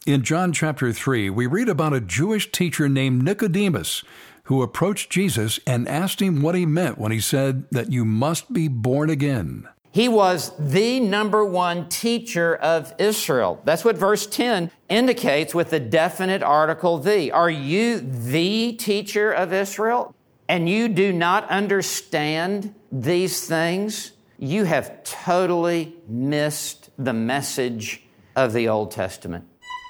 In John chapter 3, we read about a Jewish teacher named Nicodemus who approached Jesus and asked him what he meant when he said that you must be born again. He was the number one teacher of Israel. That's what verse 10 indicates with the definite article the. Are you the teacher of Israel? And you do not understand these things? You have totally missed the message of the Old Testament.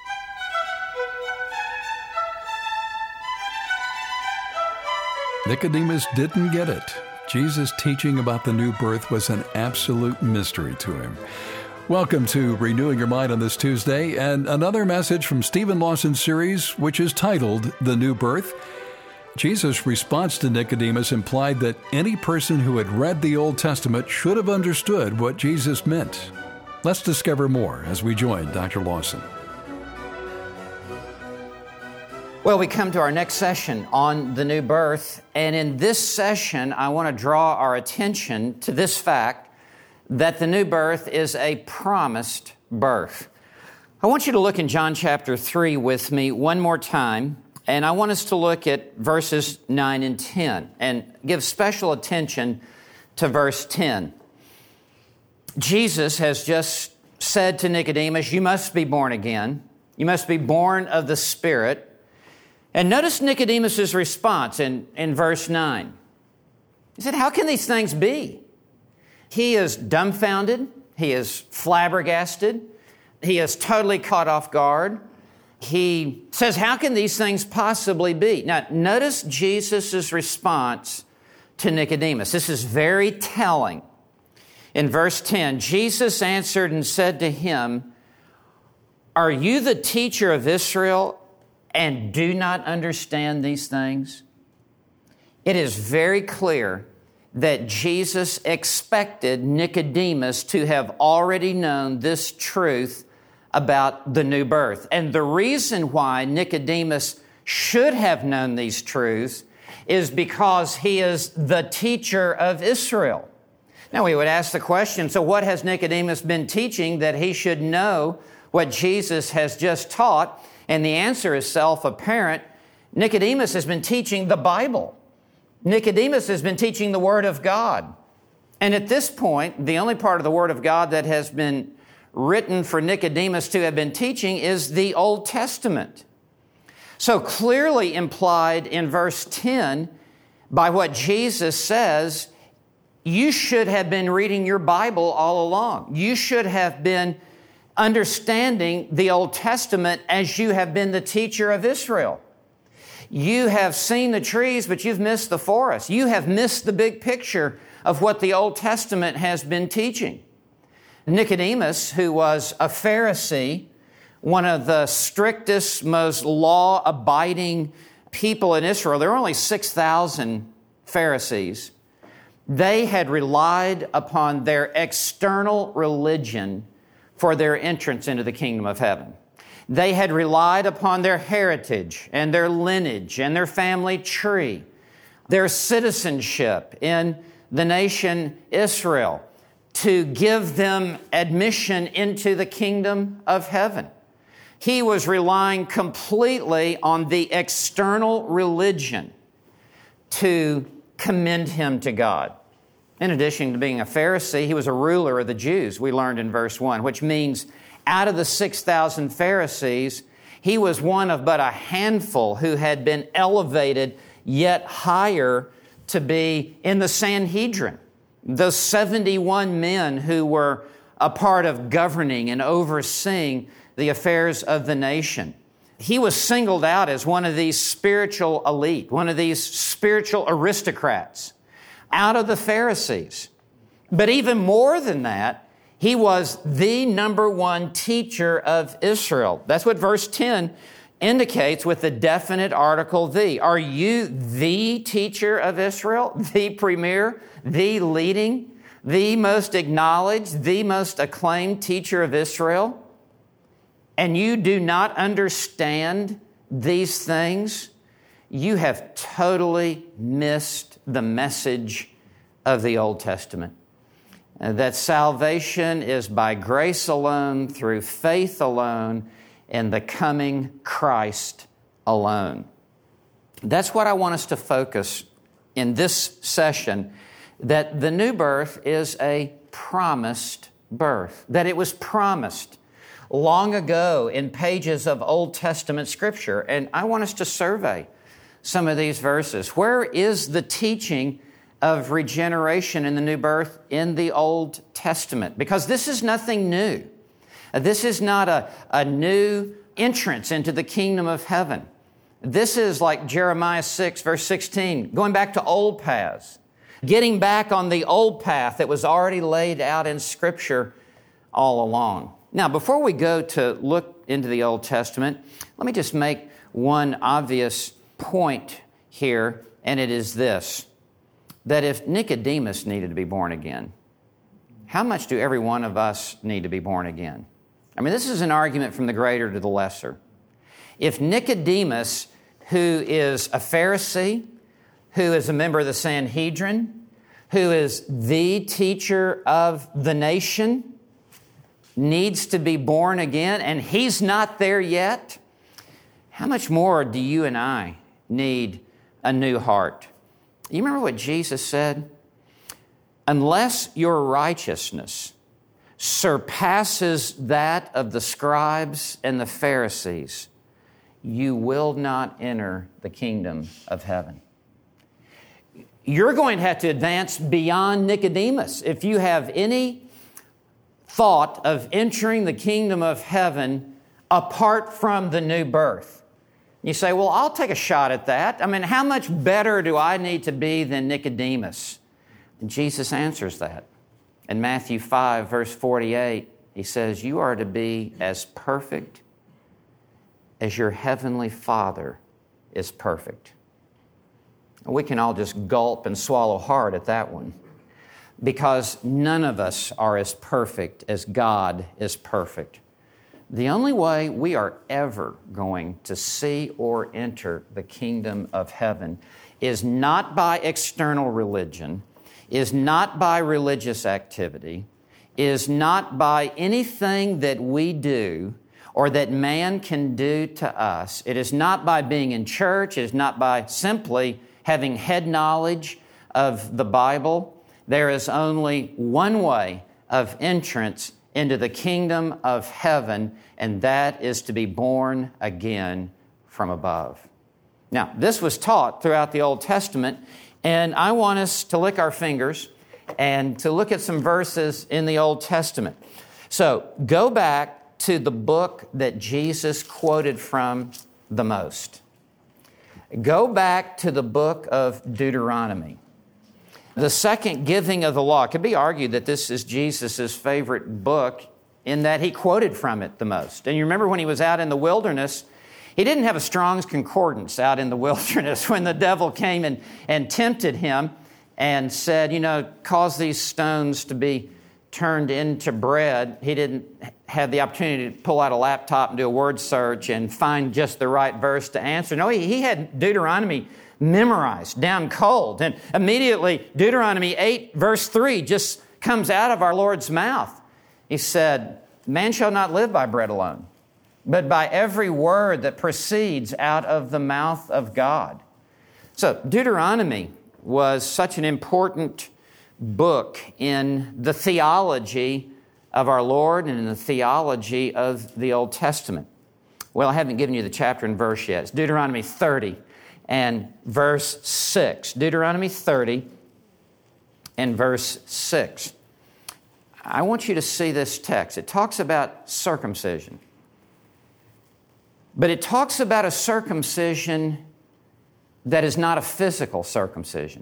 Nicodemus didn't get it. Jesus' teaching about the new birth was an absolute mystery to him. Welcome to Renewing Your Mind on this Tuesday, and another message from Stephen Lawson's series, which is titled The New Birth. Jesus' response to Nicodemus implied that any person who had read the Old Testament should have understood what Jesus meant. Let's discover more as we join Dr. Lawson. Well, we come to our next session on the new birth, and in this session, I want to draw our attention to this fact that the new birth is a promised birth. I want you to look in John chapter 3 with me one more time, and I want us to look at verses 9 and 10, and give special attention to verse 10. Jesus has just said to Nicodemus, you must be born again. You must be born of the Spirit. And notice Nicodemus' response in verse 9. He said, how can these things be? He is dumbfounded. He is flabbergasted. He is totally caught off guard. He says, how can these things possibly be? Now, notice Jesus' response to Nicodemus. This is very telling. In verse 10, Jesus answered and said to him, are you the teacher of Israel and do not understand these things? It is very clear that Jesus expected Nicodemus to have already known this truth about the new birth. And the reason why Nicodemus should have known these truths is because he is the teacher of Israel. Now we would ask the question, so what has Nicodemus been teaching that he should know what Jesus has just taught? And the answer is self-apparent. Nicodemus has been teaching the Bible. Nicodemus has been teaching the Word of God. And at this point, the only part of the Word of God that has been written for Nicodemus to have been teaching is the Old Testament. So clearly implied in verse 10 by what Jesus says, you should have been reading your Bible all along. You should have been understanding the Old Testament as you have been the teacher of Israel. You have seen the trees, but you've missed the forest. You have missed the big picture of what the Old Testament has been teaching. Nicodemus, who was a Pharisee, one of the strictest, most law-abiding people in Israel, there were only 6,000 Pharisees. They had relied upon their external religion for their entrance into the kingdom of heaven. They had relied upon their heritage and their lineage and their family tree, their citizenship in the nation Israel to give them admission into the kingdom of heaven. He was relying completely on the external religion to commend him to God. In addition to being a Pharisee, he was a ruler of the Jews, we learned in verse 1, which means out of the 6,000 Pharisees, he was one of but a handful who had been elevated yet higher to be in the Sanhedrin. Those 71 men who were a part of governing and overseeing the affairs of the nation. He was singled out as one of these spiritual elite, one of these spiritual aristocrats out of the Pharisees. But even more than that, he was the number one teacher of Israel. That's what verse 10 indicates with the definite article the. Are you the teacher of Israel? The premier, the leading, the most acknowledged, the most acclaimed teacher of Israel? And you do not understand these things? You have totally missed the message of the Old Testament. That salvation is by grace alone, through faith alone, in the coming Christ alone. That's what I want us to focus in this session, that the new birth is a promised birth, that it was promised long ago in pages of Old Testament Scripture. And I want us to survey some of these verses. Where is the teaching of regeneration in the new birth in the Old Testament? Because this is nothing new. This is not a new entrance into the kingdom of heaven. This is like Jeremiah 6, verse 16, going back to old paths, getting back on the old path that was already laid out in Scripture all along. Now, before we go to look into the Old Testament, let me just make one obvious point here, and it is this, that if Nicodemus needed to be born again, how much do every one of us need to be born again? I mean, this is an argument from the greater to the lesser. If Nicodemus, who is a Pharisee, who is a member of the Sanhedrin, who is the teacher of the nation, needs to be born again, and he's not there yet, how much more do you and I need a new heart? You remember what Jesus said? Unless your righteousness surpasses that of the scribes and the Pharisees, you will not enter the kingdom of heaven. You're going to have to advance beyond Nicodemus. If you have any thought of entering the kingdom of heaven apart from the new birth, you say, well, I'll take a shot at that. I mean, how much better do I need to be than Nicodemus? And Jesus answers that. In Matthew 5, verse 48, He says, you are to be as perfect as your heavenly Father is perfect. We can all just gulp and swallow hard at that one, because none of us are as perfect as God is perfect. The only way we are ever going to see or enter the kingdom of heaven is not by external religion, is not by religious activity, is not by anything that we do or that man can do to us. It is not by being in church. It is not by simply having head knowledge of the Bible. There is only one way of entrance into the kingdom of heaven, and that is to be born again from above. Now, this was taught throughout the Old Testament, and I want us to lick our fingers and to look at some verses in the Old Testament. So, go back to the book that Jesus quoted from the most. Go back to the book of Deuteronomy. The second giving of the law. It could be argued that this is Jesus' favorite book in that he quoted from it the most. And you remember when he was out in the wilderness, he didn't have a Strong's Concordance out in the wilderness when the devil came and tempted him and said, cause these stones to be turned into bread. He didn't have the opportunity to pull out a laptop and do a word search and find just the right verse to answer. No, he had Deuteronomy memorized down cold. And immediately, Deuteronomy 8, verse 3 just comes out of our Lord's mouth. He said, man shall not live by bread alone, but by every word that proceeds out of the mouth of God. So Deuteronomy was such an important book in the theology of our Lord and in the theology of the Old Testament. Well, I haven't given you the chapter and verse yet. It's Deuteronomy 30 and verse 6. Deuteronomy 30 and verse 6. I want you to see this text. It talks about circumcision. But it talks about a circumcision that is not a physical circumcision.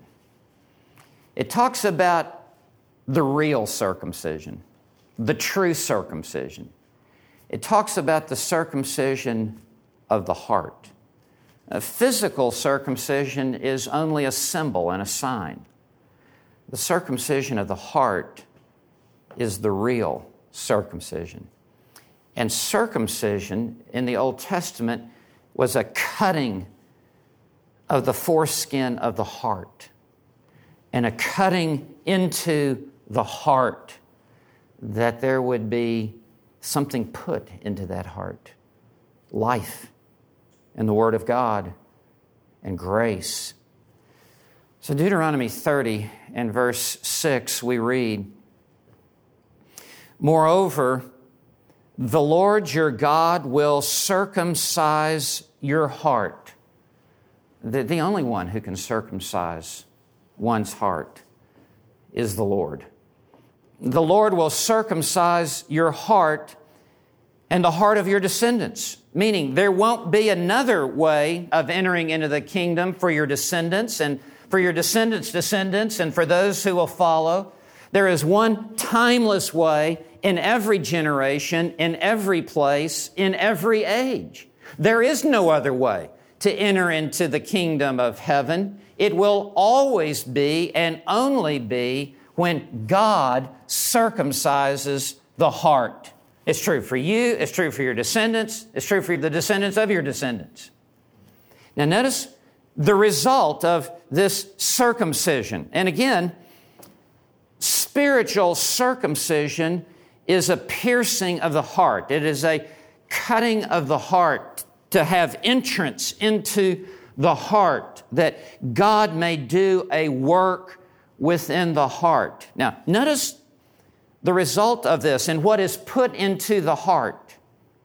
It talks about the real circumcision, the true circumcision. It talks about the circumcision of the heart. A physical circumcision is only a symbol and a sign. The circumcision of the heart is the real circumcision. And circumcision in the Old Testament was a cutting of the foreskin of the heart and a cutting into the heart, that there would be something put into that heart. life in the Word of God and grace. So Deuteronomy 30 and verse 6 we read, "Moreover, the Lord your God will circumcise your heart." The only one who can circumcise one's heart is the Lord. "The Lord will circumcise your heart and the heart of your descendants," meaning there won't be another way of entering into the kingdom for your descendants and for your descendants' descendants and for those who will follow. There is one timeless way in every generation, in every place, in every age. There is no other way to enter into the kingdom of heaven. It will always be and only be when God circumcises the heart. It's true for you, it's true for your descendants, it's true for the descendants of your descendants. Now notice the result of this circumcision. And again, spiritual circumcision is a piercing of the heart. It is a cutting of the heart to have entrance into the heart, that God may do a work within the heart. Now, notice the result of this and what is put into the heart.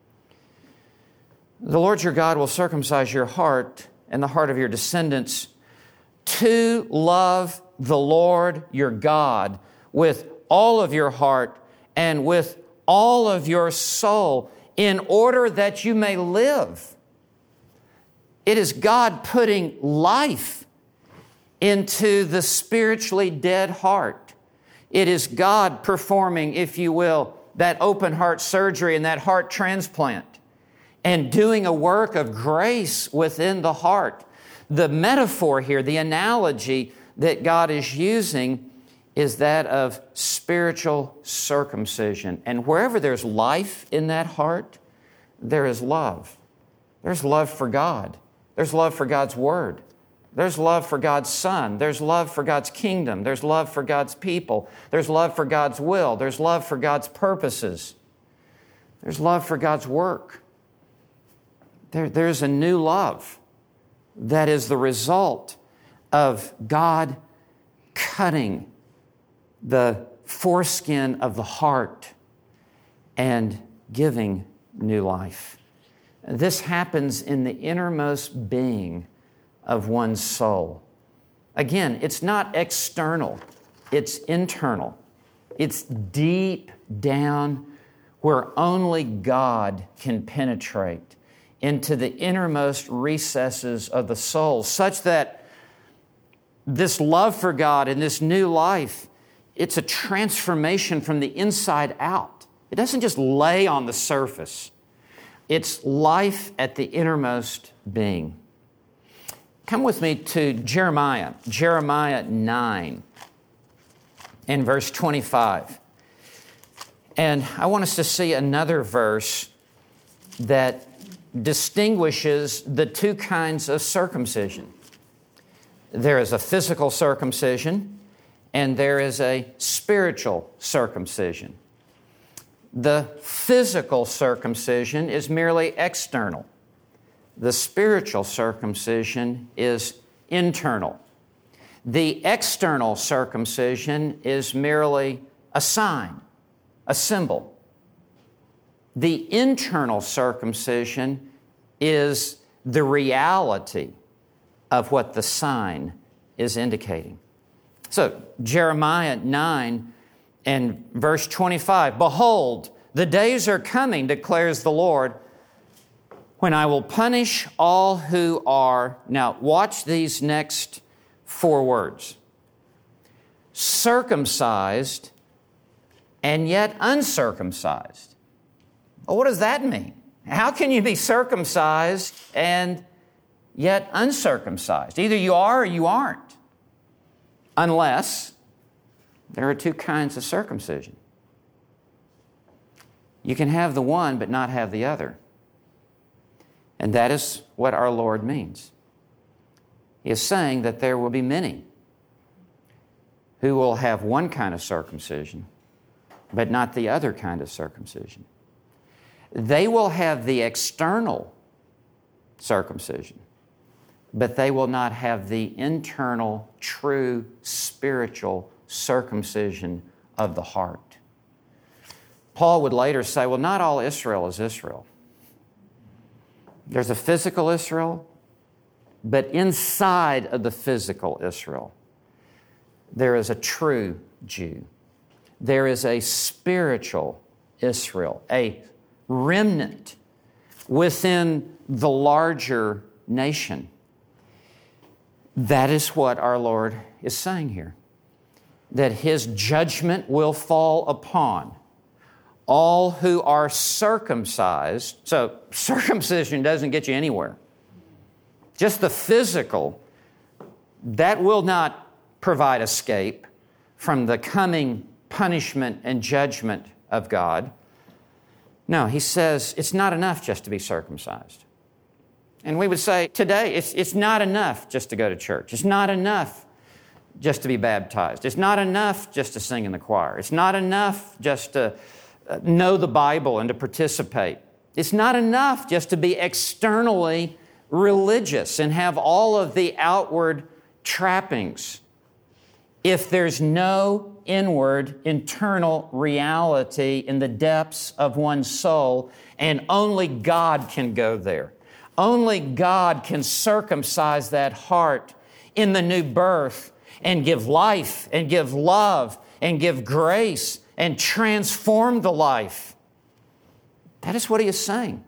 "The Lord your God will circumcise your heart and the heart of your descendants to love the Lord your God with all of your heart and with all of your soul, in order that you may live." It is God putting life into the spiritually dead heart. It is God performing, if you will, that open heart surgery and that heart transplant and doing a work of grace within the heart. The metaphor here, the analogy that God is using is that of spiritual circumcision. And wherever there's life in that heart, there is love. There's love for God. There's love for God's Word. There's love for God's Son. There's love for God's kingdom. There's love for God's people. There's love for God's will. There's love for God's purposes. There's love for God's work. There's a new love that is the result of God cutting the foreskin of the heart and giving new life. This happens in the innermost being of one's soul. Again, it's not external, it's internal. It's deep down where only God can penetrate into the innermost recesses of the soul, such that this love for God and this new life, it's a transformation from the inside out. It doesn't just lay on the surface. It's life at the innermost being. Come with me to Jeremiah 9 and verse 25. And I want us to see another verse that distinguishes the two kinds of circumcision. There is a physical circumcision and there is a spiritual circumcision. The physical circumcision is merely external. The spiritual circumcision is internal. The external circumcision is merely a sign, a symbol. The internal circumcision is the reality of what the sign is indicating. So, Jeremiah 9 and verse 25, "Behold, the days are coming, declares the Lord, when I will punish all who are," now watch these next four words, "circumcised and yet uncircumcised." Well, what does that mean? How can you be circumcised and yet uncircumcised? Either you are or you aren't, unless there are two kinds of circumcision. You can have the one but not have the other. And that is what our Lord means. He is saying that there will be many who will have one kind of circumcision but not the other kind of circumcision. They will have the external circumcision, but they will not have the internal, true, spiritual circumcision of the heart. Paul would later say, well, not all Israel is Israel. There's a physical Israel, but inside of the physical Israel, there is a true Jew. There is a spiritual Israel, a remnant within the larger nation. That is what our Lord is saying here, that His judgment will fall upon all who are circumcised. So circumcision doesn't get you anywhere. Just the physical, that will not provide escape from the coming punishment and judgment of God. No, He says it's not enough just to be circumcised. And we would say today, it's not enough just to go to church. It's not enough just to be baptized. It's not enough just to sing in the choir. It's not enough just to know the Bible and to participate. It's not enough just to be externally religious and have all of the outward trappings if there's no inward, internal reality in the depths of one's soul, and only God can go there. Only God can circumcise that heart in the new birth and give life and give love and give grace and transform the life. That is what He is saying.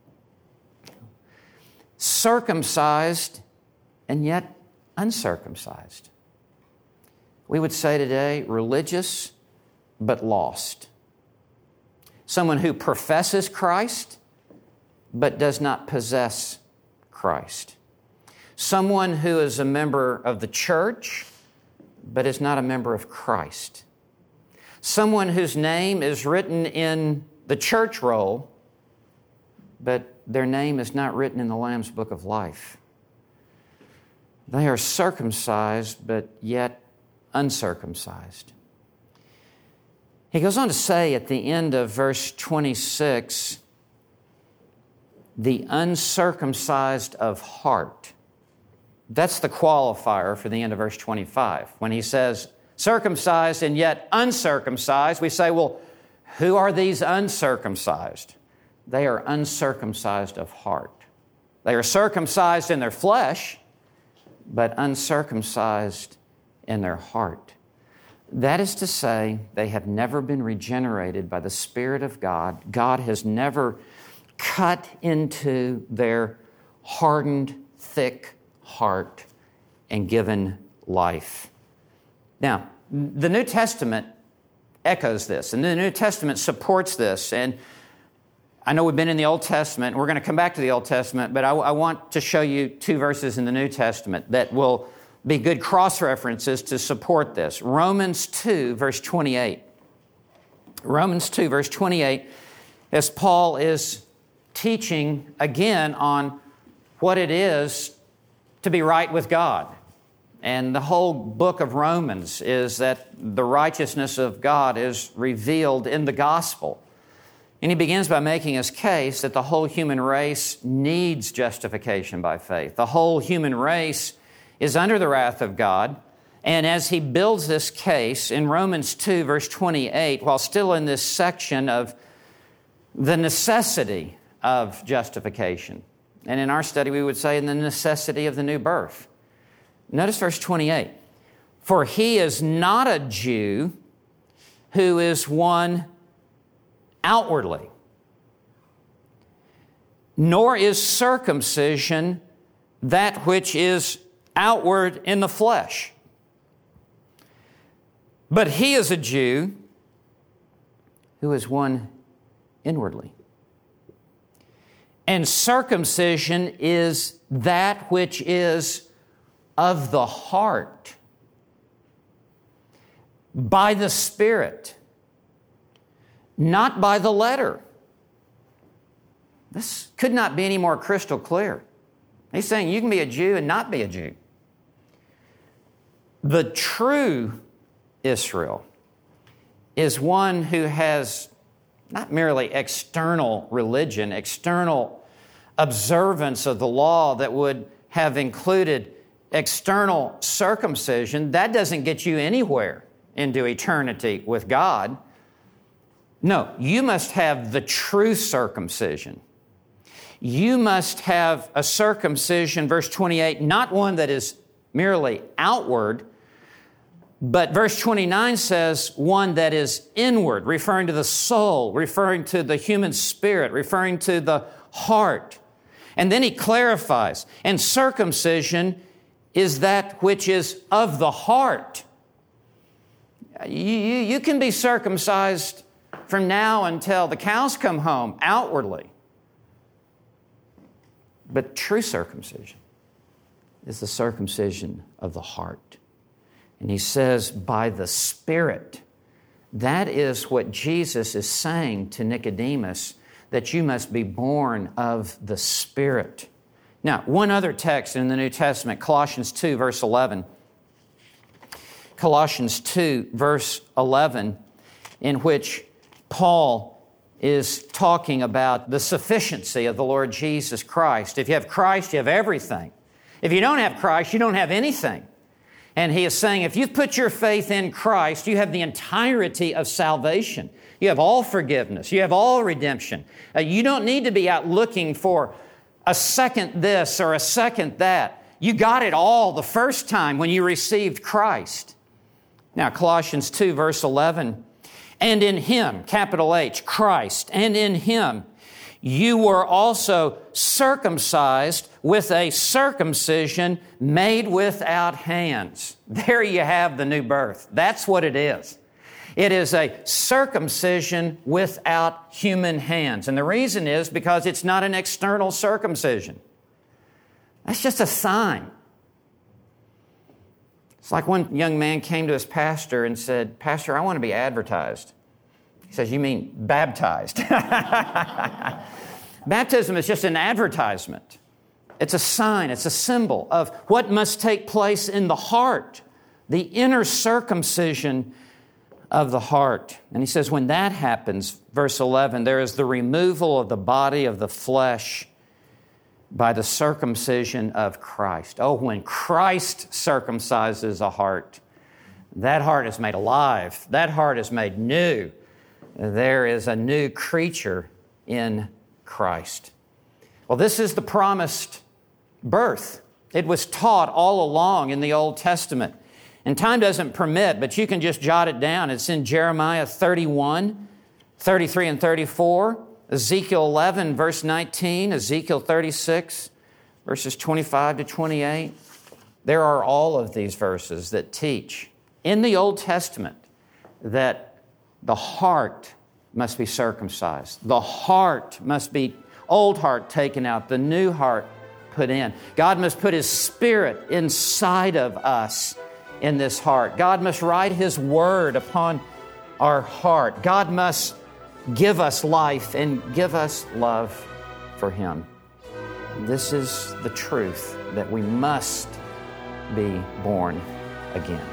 Circumcised and yet uncircumcised. We would say today, religious but lost. Someone who professes Christ but does not possess Christ. Someone who is a member of the church but is not a member of Christ. Someone whose name is written in the church roll, but their name is not written in the Lamb's Book of Life. They are circumcised, but yet uncircumcised. He goes on to say at the end of verse 26, the uncircumcised of heart. That's the qualifier for the end of verse 25. When he says circumcised and yet uncircumcised, we say, well, who are these uncircumcised? They are uncircumcised of heart. They are circumcised in their flesh, but uncircumcised in their heart. That is to say, they have never been regenerated by the Spirit of God. God has never cut into their hardened, thick heart and given life. Now, the New Testament echoes this, and the New Testament supports this. And I know we've been in the Old Testament, and we're going to come back to the Old Testament, but I want to show you two verses in the New Testament that will be good cross-references to support this. Romans 2, verse 28. Romans 2, verse 28, as Paul is teaching again on what it is to be right with God. And the whole book of Romans is that the righteousness of God is revealed in the gospel. And he begins by making his case that the whole human race needs justification by faith. The whole human race is under the wrath of God. And as he builds this case in Romans 2, verse 28, while still in this section of the necessity of justification, and in our study we would say in the necessity of the new birth. Notice verse 28. For he is not a Jew who is one outwardly, nor is circumcision that which is outward in the flesh. But he is a Jew who is one inwardly. And circumcision is that which is of the heart, by the Spirit, not by the letter. This could not be any more crystal clear. He's saying you can be a Jew and not be a Jew. The true Israel is one who has not merely external religion, external observance of the law that would have included external circumcision, that doesn't get you anywhere into eternity with God. No, you must have the true circumcision. You must have a circumcision, verse 28, not one that is merely outward, but verse 29 says one that is inward, referring to the soul, referring to the human spirit, referring to the heart. And then he clarifies, and circumcision is that which is of the heart. You can be circumcised from now until the cows come home, outwardly. But true circumcision is the circumcision of the heart. And he says, by the Spirit. That is what Jesus is saying to Nicodemus, that you must be born of the Spirit. Now, one other text in the New Testament, Colossians 2, verse 11. Colossians 2, verse 11, in which Paul is talking about the sufficiency of the Lord Jesus Christ. If you have Christ, you have everything. If you don't have Christ, you don't have anything. And he is saying, if you've put your faith in Christ, you have the entirety of salvation. You have all forgiveness. You have all redemption. You don't need to be out looking for a second this or a second that. You got it all the first time when you received Christ. Now, Colossians 2, verse 11, and in Him, capital H, Christ, and in Him, you were also circumcised with a circumcision made without hands. There you have the new birth. That's what it is. It is a circumcision without human hands. And the reason is because it's not an external circumcision. That's just a sign. It's like one young man came to his pastor and said, "Pastor, I want to be advertised." He says, "You mean baptized?" Baptism is just an advertisement. It's a sign, it's a symbol of what must take place in the heart, the inner circumcision of the heart. And he says, when that happens, verse 11, there is the removal of the body of the flesh by the circumcision of Christ. Oh, when Christ circumcises a heart, that heart is made alive. That heart is made new. There is a new creature in Christ. Well, this is the promised birth. It was taught all along in the Old Testament. And time doesn't permit, but you can just jot it down. It's in Jeremiah 31, 33 and 34, Ezekiel 11, verse 19, Ezekiel 36, verses 25 to 28. There are all of these verses that teach in the Old Testament that the heart must be circumcised. The heart must be, old heart taken out, the new heart put in. God must put His Spirit inside of us in this heart. God must write His Word upon our heart. God must give us life and give us love for Him. This is the truth that we must be born again.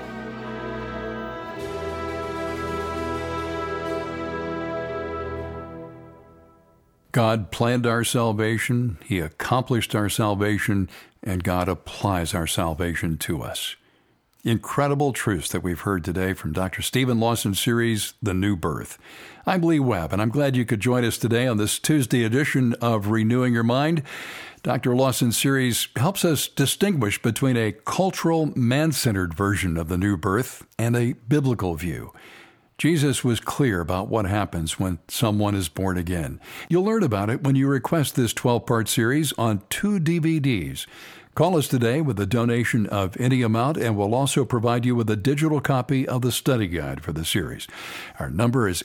God planned our salvation, He accomplished our salvation, and God applies our salvation to us. Incredible truths that we've heard today from Dr. Stephen Lawson's series, The New Birth. I'm Lee Webb, and I'm glad you could join us today on this Tuesday edition of Renewing Your Mind. Dr. Lawson's series helps us distinguish between a cultural, man-centered version of the new birth and a biblical view. Jesus was clear about what happens when someone is born again. You'll learn about it when you request this 12-part series on 2 DVDs. Call us today with a donation of any amount, and we'll also provide you with a digital copy of the study guide for the series. Our number is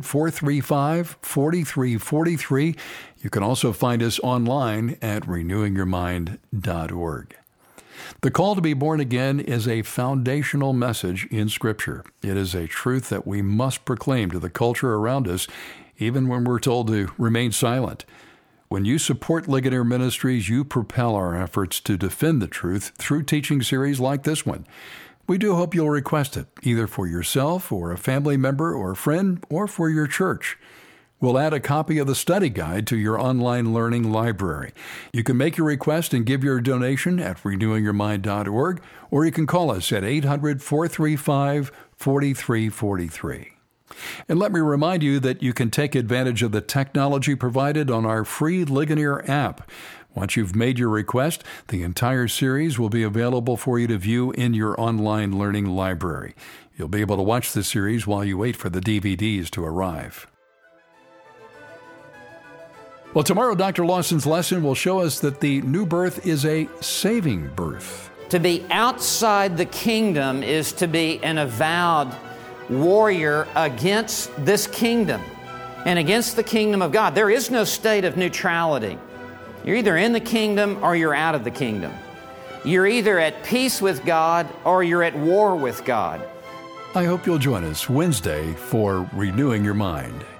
800-435-4343. You can also find us online at renewingyourmind.org. The call to be born again is a foundational message in Scripture. It is a truth that we must proclaim to the culture around us, even when we're told to remain silent. When you support Ligonier Ministries, you propel our efforts to defend the truth through teaching series like this one. We do hope you'll request it, either for yourself or a family member or friend, or for your church. We'll add a copy of the study guide to your online learning library. You can make your request and give your donation at renewingyourmind.org, or you can call us at 800-435-4343. And let me remind you that you can take advantage of the technology provided on our free Ligonier app. Once you've made your request, the entire series will be available for you to view in your online learning library. You'll be able to watch the series while you wait for the DVDs to arrive. Well, tomorrow, Dr. Lawson's lesson will show us that the new birth is a saving birth. To be outside the kingdom is to be an avowed warrior against this kingdom and against the kingdom of God. There is no state of neutrality. You're either in the kingdom or you're out of the kingdom. You're either at peace with God or you're at war with God. I hope you'll join us Wednesday for Renewing Your Mind.